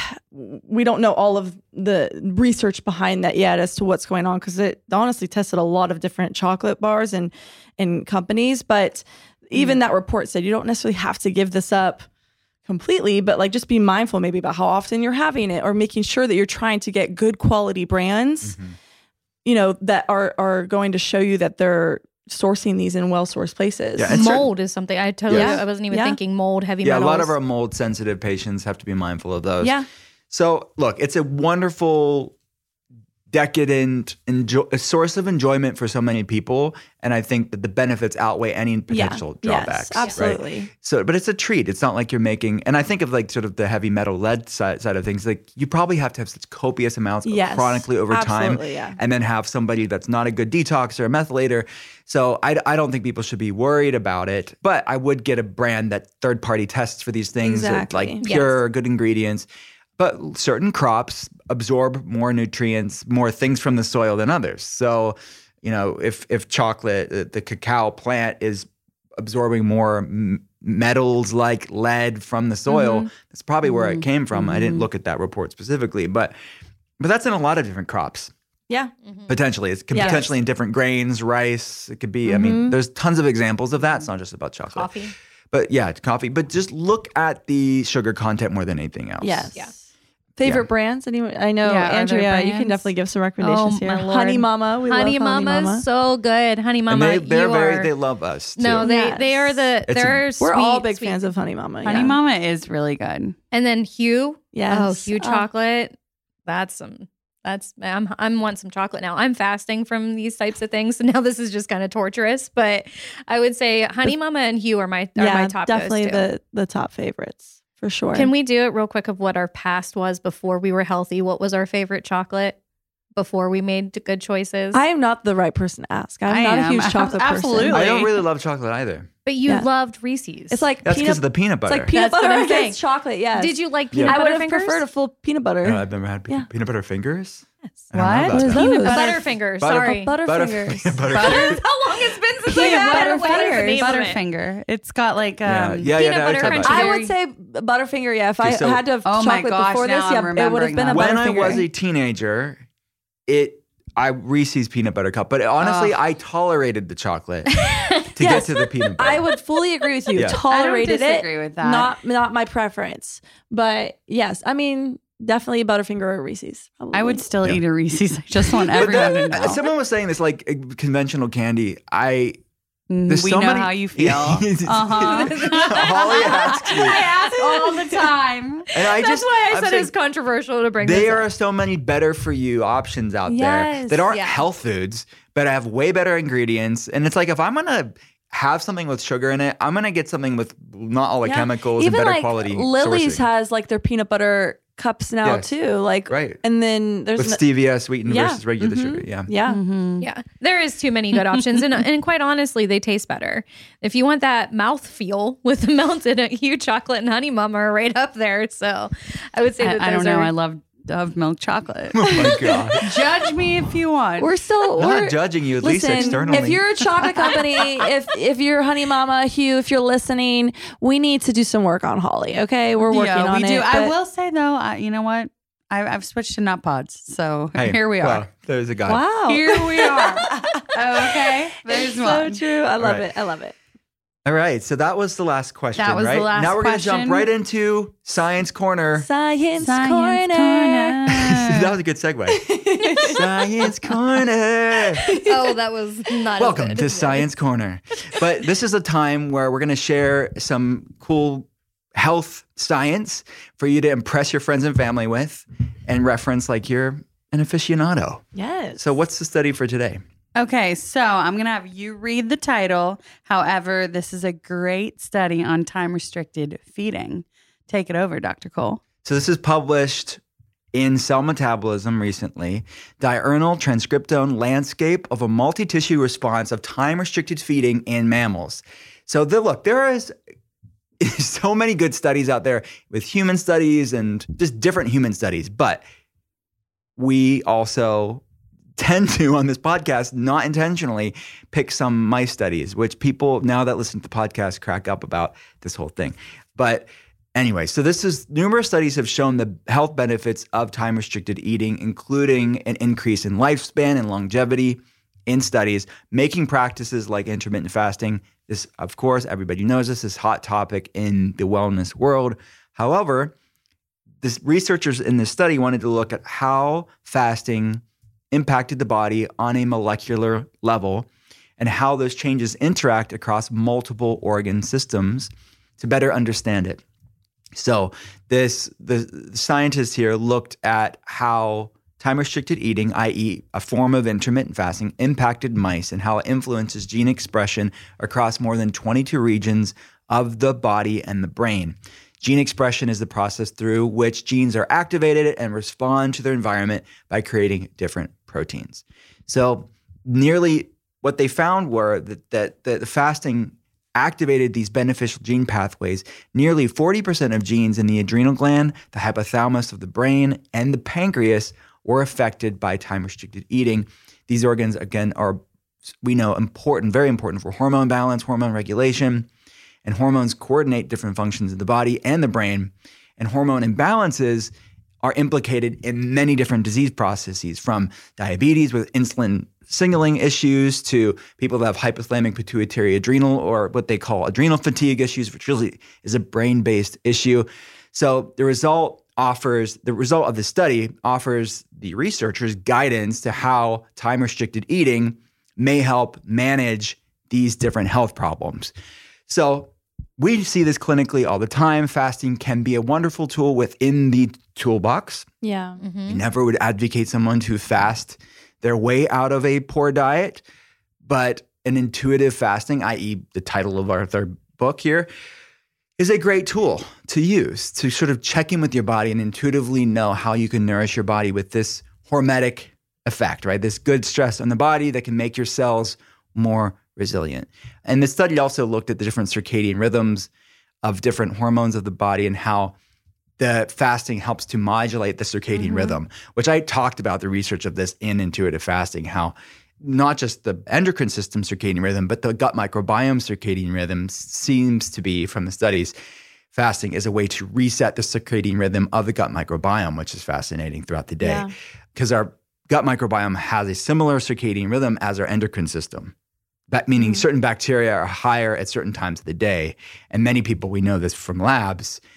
we don't know all of the research behind that yet as to what's going on, because it honestly tested a lot of different chocolate bars and companies. But even that report said you don't necessarily have to give this up completely, but like just be mindful maybe about how often you're having it, or making sure that you're trying to get good quality brands, that are going to show you that they're sourcing these in well-sourced places. Yeah, mold is something I wasn't even thinking mold, heavy metals. Yeah, a lot of our mold sensitive patients have to be mindful of those. Yeah. So look, it's a wonderful, decadent a source of enjoyment for so many people, and I think that the benefits outweigh any potential drawbacks. Yes, absolutely. Right? So, but it's a treat. It's not like you're making. And I think of like sort of the heavy metal lead side of things. Like you probably have to have such copious amounts chronically over time, and then have somebody that's not a good detoxer or methylator. So I don't think people should be worried about it. But I would get a brand that third party tests for these things, like pure, good ingredients. But certain crops absorb more nutrients, more things from the soil than others. So, if chocolate, the cacao plant is absorbing more metals like lead from the soil, that's probably where it came from. I didn't look at that report specifically, but that's in a lot of different crops. Yeah. Potentially. It could be potentially in different grains, rice. It could be, I mean, there's tons of examples of that. It's not just about chocolate. Coffee. But it's coffee. But just look at the sugar content more than anything else. Yes. Yeah. Favorite brands? Anyone? I know, Andrea, you can definitely give some recommendations here. Honey Mama. We love Honey Mama. So good. Honey Mama. And they love us too. No, they are they're sweet. We're all big fans of Honey Mama. Honey Mama is really good. And then Hu. Yes. Oh, Hu chocolate. I'm want some chocolate now. I'm fasting from these types of things, so now this is just kind of torturous. But I would say Honey Mama and Hu are my top. Definitely goes-to. the top favorites. For sure. Can we do it real quick of what our past was before we were healthy? What was our favorite chocolate before we made good choices? I am not the right person to ask. I'm not a huge chocolate person. I don't really love chocolate either. But you loved Reese's. It's like that's because of the peanut butter. It's like peanut butter against chocolate. Yes. Did you like peanut butter fingers? I would have preferred a full peanut butter. No, I've never had peanut butter fingers. Yes. What is those? Butterfingers. Sorry. Butterfingers. That's how long it's been since I had it. Butterfinger. It's got like peanut butter crunchy. I would say Butterfinger. Yeah, if I had to have chocolate before this, it would have been a Butterfinger. When I was a teenager, Reese's peanut butter cup, but honestly, I tolerated the chocolate to get to the peanut butter. I would fully agree with you. Yeah. Tolerated I don't disagree with that. Not my preference, but yes, I mean definitely a Butterfinger or a Reese's. Probably. I would still eat a Reese's. I just want everyone to know. Someone was saying this like conventional candy. There's we so know many- how you feel. Holly asks me. I ask all the time. And That's why I I'm said saying it's controversial to bring this there up. are so many better for you options out there Yes. that aren't Yeah. health foods, but have way better ingredients. And it's like, if I'm going to have something with sugar in it, I'm going to get something with not all the chemicals Even and better like quality Lily's sourcing. has like their peanut butter cups now Yes. too. Like, Right. And then there's with stevia sweetened Yeah. versus regular sugar. Yeah. Yeah. Yeah, there is too many good options, and quite honestly, they taste better. If you want that mouth feel with the melted Hu chocolate and Honey Mama are right up there. So I would say that I don't those know. are- I love Dove milk chocolate. Oh my God. Judge me if you want. We're still Not judging you, at least listen, externally. If you're a chocolate company, if you're Honey Mama, Hugh, if you're listening, we need to do some work on Holly. Okay, we're working on we it. do. I but- will say though, you know what? I've switched to nut pods, so Hey, here we are. well, there's a guy. Wow. Here we are. Okay, there's so one. true. I love Right. it. I love it. All right. So that was the last question, That was right? the last now we're going to question. jump right into Science Corner. Science Science corner. That was a good segue. Science Corner. Oh, that was not. Welcome as to good. Science Corner. But this is a time where we're going to share some cool health science for you to impress your friends and family with and reference like you're an aficionado. Yes. So what's the study for today? Okay, so I'm going to have you read the title. However, this is a great study on time-restricted feeding. Take it over, Dr. Cole. So this is published in Cell Metabolism recently, Diurnal Transcriptome Landscape of a Multi-Tissue Response of Time-Restricted Feeding in Mammals. So look, there is so many good studies out there with human studies and just different human studies, but we also tend to, on this podcast, not intentionally pick some mice studies, which people now that listen to the podcast crack up about this whole thing. But anyway, so numerous studies have shown the health benefits of time-restricted eating, including an increase in lifespan and longevity in studies, making practices like intermittent fasting. This, of course, everybody knows this is a hot topic in the wellness world. However, researchers in this study wanted to look at how fasting impacted the body on a molecular level and how those changes interact across multiple organ systems to better understand it. So the scientists here looked at how time-restricted eating, i.e. a form of intermittent fasting, impacted mice and how it influences gene expression across more than 22 regions of the body and the brain. Gene expression is the process through which genes are activated and respond to their environment by creating different proteins. So nearly what they found were that the fasting activated these beneficial gene pathways. Nearly 40% of genes in the adrenal gland, the hypothalamus of the brain, and the pancreas were affected by time-restricted eating. These organs, again, are, we know, important, very important for hormone balance, hormone regulation, and hormones coordinate different functions of the body and the brain. And hormone imbalances are implicated in many different disease processes, from diabetes with insulin signaling issues to people that have hypothalamic pituitary adrenal, or what they call adrenal fatigue issues, which really is a brain-based issue. So the result of the study offers the researchers guidance to how time-restricted eating may help manage these different health problems. So we see this clinically all the time. Fasting can be a wonderful tool within the toolbox. Yeah. Mm-hmm. We never would advocate someone to fast their way out of a poor diet, but an intuitive fasting, i.e. the title of our third book here, is a great tool to use to sort of check in with your body and intuitively know how you can nourish your body with this hormetic effect, right? This good stress on the body that can make your cells more resilient. And the study also looked at the different circadian rhythms of different hormones of the body and how the fasting helps to modulate the circadian rhythm, which I talked about the research of this in intuitive fasting, how not just the endocrine system circadian rhythm, but the gut microbiome circadian rhythm seems to be, from the studies, fasting is a way to reset the circadian rhythm of the gut microbiome, which is fascinating throughout the day. Because our gut microbiome has a similar circadian rhythm as our endocrine system. That meaning certain bacteria are higher at certain times of the day. And many people, we know this from labs,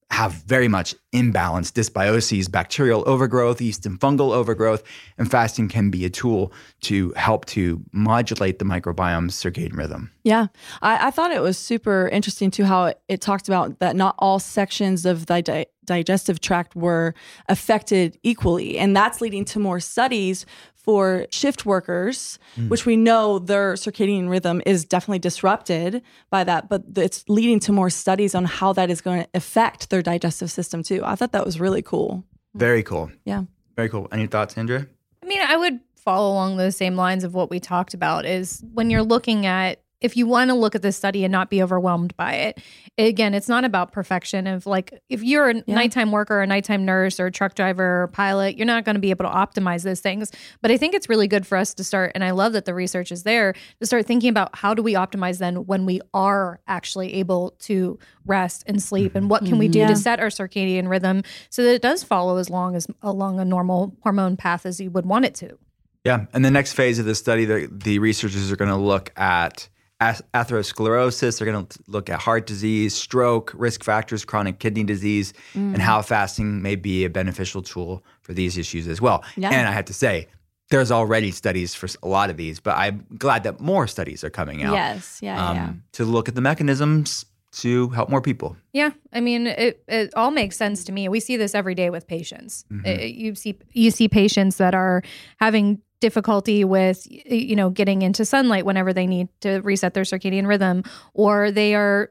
have very much imbalanced dysbioses, bacterial overgrowth, yeast and fungal overgrowth, and fasting can be a tool to help to modulate the microbiome's circadian rhythm. Yeah. I thought it was super interesting too how it talked about that not all sections of the digestive tract were affected equally. And that's leading to more studies for shift workers, which we know their circadian rhythm is definitely disrupted by that, but it's leading to more studies on how that is going to affect their digestive system too. I thought that was really cool. Very cool. Yeah. Very cool. Any thoughts, Andrea? I mean, I would follow along those same lines of what we talked about is when you're looking at, if you want to look at this study and not be overwhelmed by it, again, it's not about perfection of like, if you're a nighttime worker, a nighttime nurse or a truck driver or pilot, you're not going to be able to optimize those things. But I think it's really good for us to start, and I love that the research is there, to start thinking about how do we optimize then when we are actually able to rest and sleep, and what can we do to set our circadian rhythm so that it does follow along a normal hormone path as you would want it to. Yeah. And the next phase of the study, the researchers are going to look at atherosclerosis. They're going to look at heart disease, stroke, risk factors, chronic kidney disease, and how fasting may be a beneficial tool for these issues as well. Yeah. And I have to say, there's already studies for a lot of these, but I'm glad that more studies are coming out. Yes. To look at the mechanisms to help more people. Yeah. I mean, it all makes sense to me. We see this every day with patients. You see patients that are having difficulty with, getting into sunlight whenever they need to reset their circadian rhythm, or they're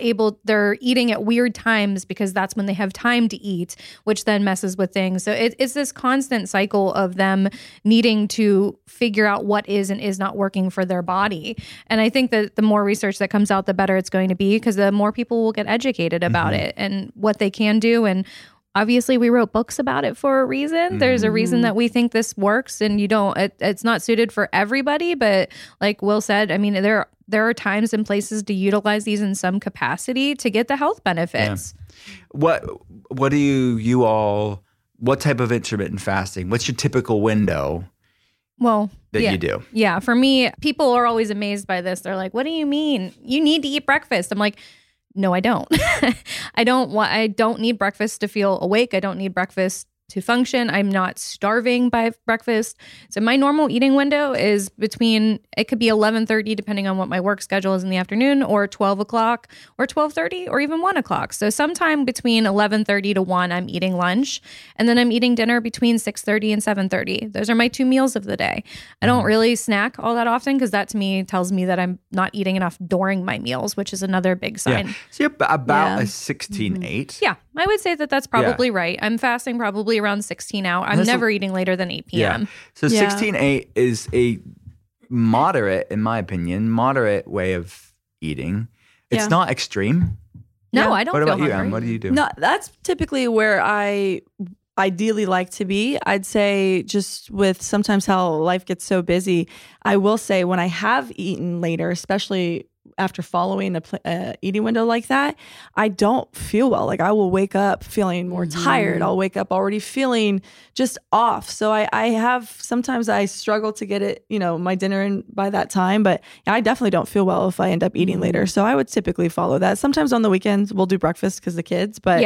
eating at weird times because that's when they have time to eat, which then messes with things. So it's this constant cycle of them needing to figure out what is and is not working for their body. And I think that the more research that comes out, the better it's going to be, because the more people will get educated about it and what they can do. And obviously, we wrote books about it for a reason. There's a reason that we think this works, and it's not suited for everybody. But like Will said, I mean, there are times and places to utilize these in some capacity to get the health benefits. Yeah. What do you all? What type of intermittent fasting? What's your typical window? Well, you do? Yeah, for me, people are always amazed by this. They're like, "What do you mean? You need to eat breakfast?" I'm like, no, I don't. I don't need breakfast to feel awake. I don't need breakfast to function. I'm not starving by breakfast. So my normal eating window is it could be 11:30, depending on what my work schedule is in the afternoon, or 12 o'clock, or 12:30, or even 1 o'clock. So sometime between 11:30 to 1, I'm eating lunch. And then I'm eating dinner between 6:30 and 7:30. Those are my 2 meals of the day. I don't really snack all that often, because that to me tells me that I'm not eating enough during my meals, which is another big sign. Yeah. So you're about a 16-8. Yeah, I would say that that's probably right. I'm fasting probably around 16 hours. I'm never eating later than 8 p.m. Yeah. So 16-8 is a moderate, in my opinion, way of eating. It's not extreme. No, I don't feel hungry. What about you, Em? What do you do? No, that's typically where I ideally like to be. I'd say just with sometimes how life gets so busy, I will say when I have eaten later, especially after following a eating window like that, I don't feel well. Like I will wake up feeling more tired. I'll wake up already feeling just off. So sometimes I struggle to get it, my dinner in by that time, but I definitely don't feel well if I end up eating later. So I would typically follow that. Sometimes on the weekends we'll do breakfast because the kids, but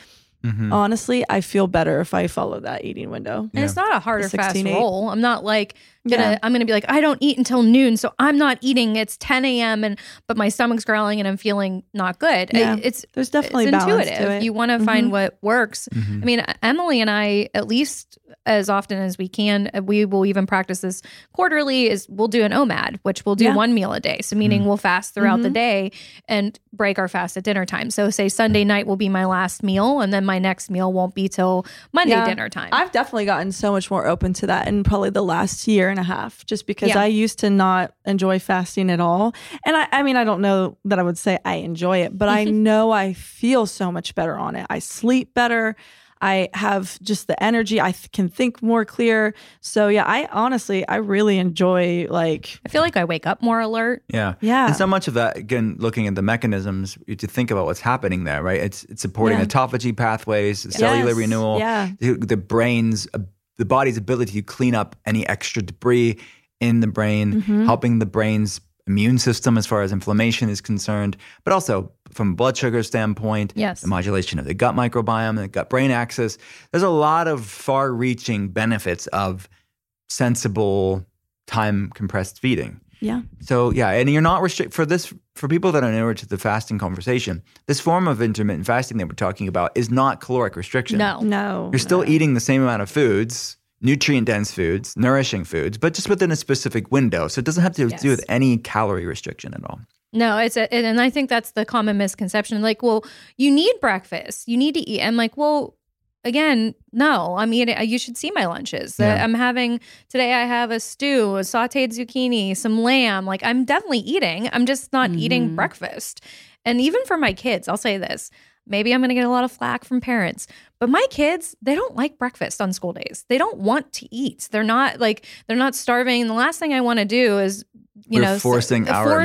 honestly, I feel better if I follow that eating window. And it's not a hard or fast roll. I'm not like I'm gonna be like, I don't eat until noon, so I'm not eating. It's 10 a.m. but my stomach's growling and I'm feeling not good. Yeah. There's definitely balance intuitive. To it. You want to find what works. I mean, Emily and I, at least as often as we can, we will even practice this quarterly, is we'll do an OMAD, which we'll do 1 meal a day. So meaning we'll fast throughout the day and break our fast at dinner time. So say Sunday night will be my last meal, and then my next meal won't be till Monday dinner time. I've definitely gotten so much more open to that in probably the last year and a half, just because I used to not enjoy fasting at all. And I mean, I don't know that I would say I enjoy it, but I know I feel so much better on it. I sleep better. I have just the energy. I can think more clear. So yeah, I really enjoy, I feel like I wake up more alert. Yeah. And so much of that, again, looking at the mechanisms, you have to think about what's happening there, right? It's supporting autophagy pathways, cellular renewal, the body's ability to clean up any extra debris in the brain, helping the brain's immune system as far as inflammation is concerned, but also from a blood sugar standpoint, yes, the modulation of the gut microbiome, the gut-brain axis. There's a lot of far-reaching benefits of sensible, time-compressed feeding. Yeah. So yeah, and you're not for people that are newer to the fasting conversation, this form of intermittent fasting that we're talking about is not caloric restriction. No. You're still eating the same amount of foods, nutrient-dense foods, nourishing foods, but just within a specific window. So it doesn't have to do with any calorie restriction at all. No, and I think that's the common misconception. Like, well, you need breakfast, you need to eat. I'm like, well, again, no. I'm eating. You should see my lunches. Yeah. I'm having today. I have a stew, a sautéed zucchini, some lamb. Like, I'm definitely eating. I'm just not eating breakfast. And even for my kids, I'll say this. Maybe I'm going to get a lot of flack from parents, but my kids, they don't like breakfast on school days. They don't want to eat. They're not starving. And the last thing I want to do is, forcing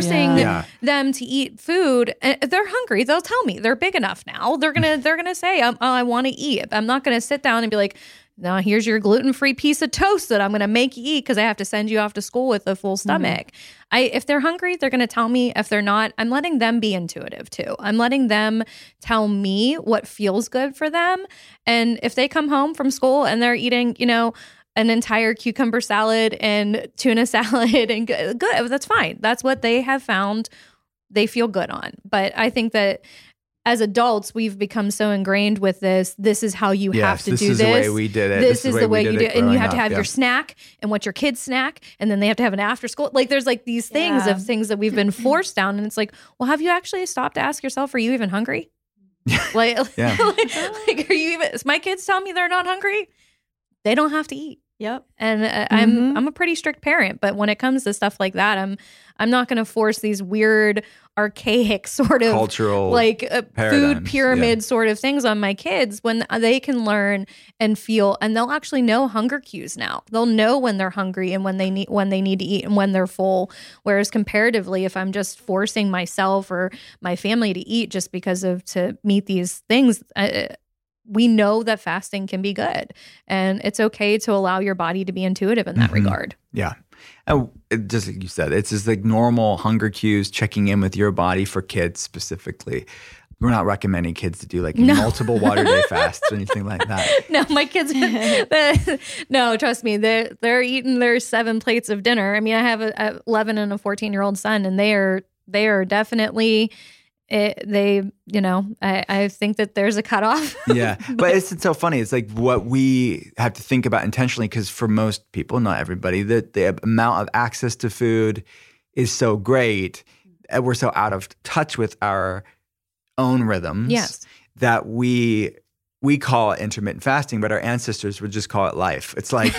them to eat food. They're hungry. They'll tell me. They're big enough now. They're gonna say, I want to eat. I'm not gonna sit down and be like, no, here's your gluten-free piece of toast that I'm going to make you eat because I have to send you off to school with a full stomach. If they're hungry, they're going to tell me. If they're not, I'm letting them be intuitive too. I'm letting them tell me what feels good for them. And if they come home from school and they're eating, an entire cucumber salad and tuna salad and good, that's fine. That's what they have found they feel good on. But I think that as adults, we've become so ingrained with this. This is how you have to do this. This is the way we did it. This is the way you do it. And you have to have your snack and what your kids snack. And then they have to have an after school. Like, there's like these things that we've been forced down. And it's like, well, have you actually stopped to ask yourself, are you even hungry? like, are you even, my kids tell me they're not hungry. They don't have to eat. Yep. And I'm a pretty strict parent, but when it comes to stuff like that, I'm not going to force these weird, archaic sort of cultural food pyramid sort of things on my kids when they can learn and feel, and they'll actually know hunger cues now. They'll know when they're hungry and when they need to eat and when they're full. Whereas comparatively, if I'm just forcing myself or my family to eat just because to meet these things, we know that fasting can be good, and it's okay to allow your body to be intuitive in that regard. Yeah. And just like you said, it's just like normal hunger cues, checking in with your body for kids specifically. We're not recommending kids to do multiple water day fasts or anything like that. No, my kids, no, trust me, they're eating their 7 plates of dinner. I mean, I have a 11 and a 14-year-old son, and they are definitely, I think that there's a cutoff. Yeah. But it's so funny. It's like what we have to think about intentionally, because for most people, not everybody, the amount of access to food is so great. And we're so out of touch with our own rhythms that we call it intermittent fasting, but our ancestors would just call it life. It's like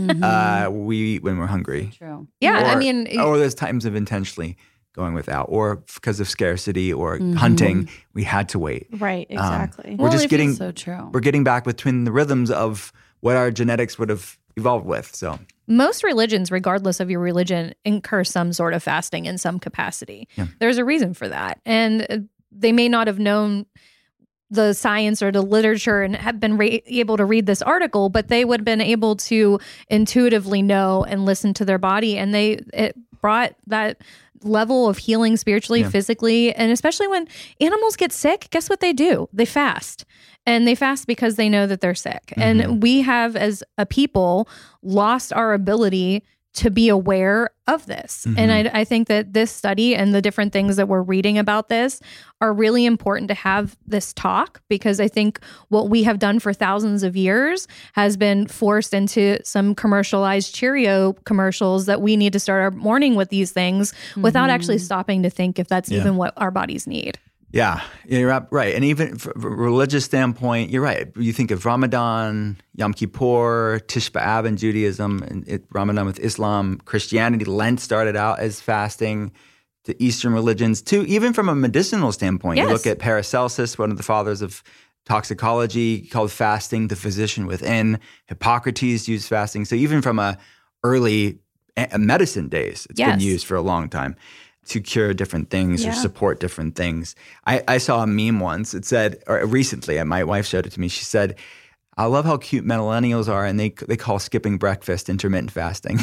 we eat when we're hungry. True. Yeah. Or there's times of intentionally going without, or because of scarcity or hunting, we had to wait. Right, exactly. We're just getting so true. We're getting back between the rhythms of what our genetics would have evolved with. So most religions, regardless of your religion, incur some sort of fasting in some capacity. Yeah. There's a reason for that. And they may not have known the science or the literature and have been able to read this article, but they would have been able to intuitively know and listen to their body. And it brought that level of healing spiritually, physically, and especially when animals get sick, guess what they do? They fast. And they fast because they know that they're sick. And we have, as a people, lost our ability to be aware of this. And I think that this study and the different things that we're reading about this are really important to have this talk, because I think what we have done for thousands of years has been forced into some commercialized Cheerio commercials that we need to start our morning with these things without actually stopping to think if that's even what our bodies need. Yeah, you're right. And even from a religious standpoint, you're right. You think of Ramadan, Yom Kippur, Tish B'Av in Judaism, and Ramadan with Islam, Christianity. Lent started out as fasting, to Eastern religions, too. Even from a medicinal standpoint, you look at Paracelsus, one of the fathers of toxicology, called fasting the physician within. Hippocrates used fasting. So even from a early medicine days, it's been used for a long time to cure different things or support different things. I saw a meme once. It said, or recently, my wife showed it to me. She said, I love how cute millennials are, and they call skipping breakfast intermittent fasting.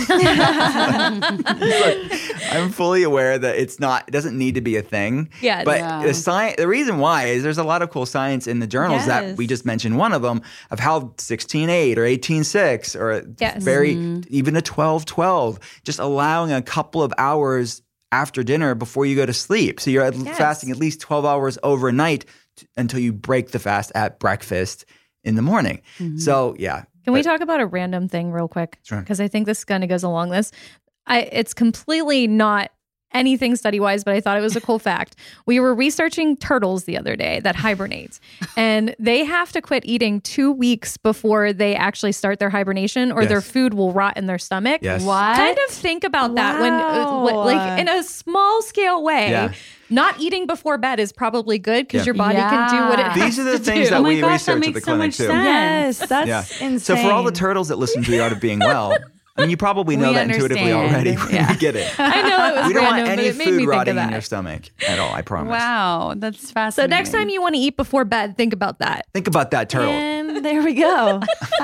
I'm fully aware that it doesn't need to be a thing. Yeah, but the reason why is there's a lot of cool science in the journals that we just mentioned one of them of how 16-8 or 18-6 or even a 12-12, just allowing a couple of hours after dinner before you go to sleep. So you're fasting at least 12 hours overnight until you break the fast at breakfast in the morning. So, yeah. Can we talk about a random thing real quick? Sure. Because I think this kind of goes along this. It's completely not anything study-wise, but I thought it was a cool fact. We were researching turtles the other day that hibernate, and they have to quit eating 2 weeks before they actually start their hibernation, or their food will rot in their stomach. Yes. What? Kind of think about that when, like, in a small scale way. Yeah. Not eating before bed is probably good because your body can do what it has to do. These are the things that we research at the clinic too. Yes, that's insane. So for all the turtles that listen to The Art of Being Well, I mean, you probably know that intuitively already when you get it. I know it was we don't random, want any but it made me food think rotting of in that. your stomach at all, I promise. Wow, that's fascinating. So next time you want to eat before bed, think about that. Think about that turtle. And there we go.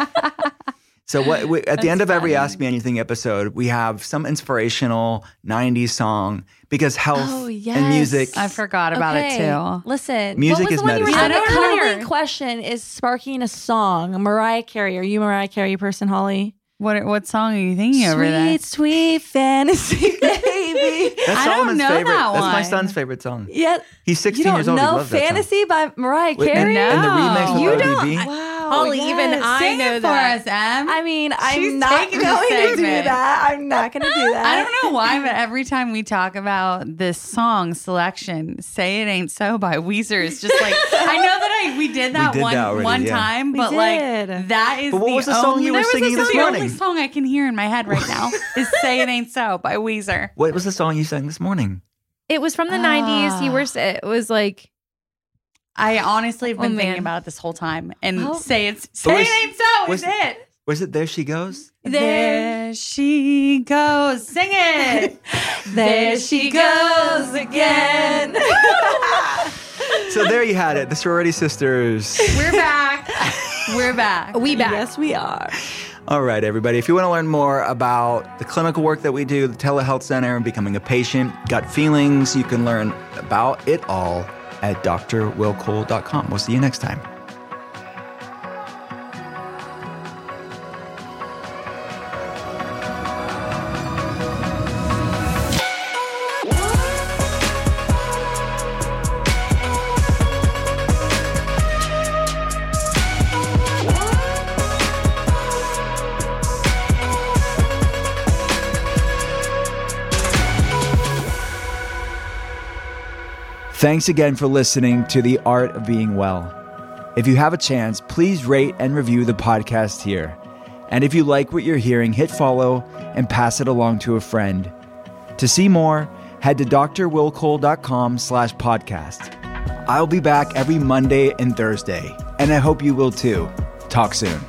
So at the end of every Ask Me Anything episode, we have some inspirational 90s song because health and music. I forgot about it too. Listen, music is medicine. The curling question is sparking a song. Mariah Carey. Are you a Mariah Carey person, Holly? What song are you thinking over there? Sweet, sweet fantasy, baby. That's Solomon's know favorite. that That's my one. son's favorite song. Yeah. He's 16 years old. He You don't know loves that song. Fantasy by Mariah Carey? And the remix with You ODB? don't? Wow. Holly, even I Sing know it that. for us, Em. I mean, She's I'm not taking going the to do segment. that. I'm not going to do that. I don't know why, but every time we talk about this song selection, "Say It Ain't So" by Weezer is just like, I know that we did that one time, but like that is But what was the song you were singing this The morning? only song I can hear in my head right now is "Say It Ain't So" by Weezer. What was the song you sang this morning? It was from the 90s. It was like, I honestly have been thinking about it this whole time. And Say It Ain't So is it. Was it There She Goes? There she goes. Sing it. There she goes again. So there you had it. The Sorority Sisters. We're back. We're back. We back. Yes, we are. All right, everybody. If you want to learn more about the clinical work that we do, the telehealth center, and becoming a patient, gut feelings, you can learn about it all at drwillcole.com. We'll see you next time. Thanks again for listening to The Art of Being Well. If you have a chance, please rate and review the podcast here. And if you like what you're hearing, hit follow and pass it along to a friend. To see more, head to drwillcole.com/podcast. I'll be back every Monday and Thursday, and I hope you will too. Talk soon.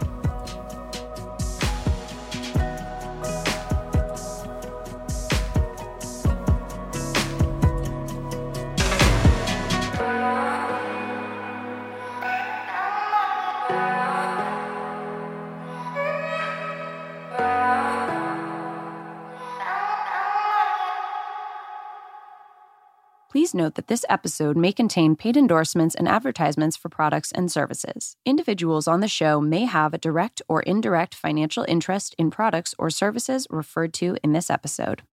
Please note that this episode may contain paid endorsements and advertisements for products and services. Individuals on the show may have a direct or indirect financial interest in products or services referred to in this episode.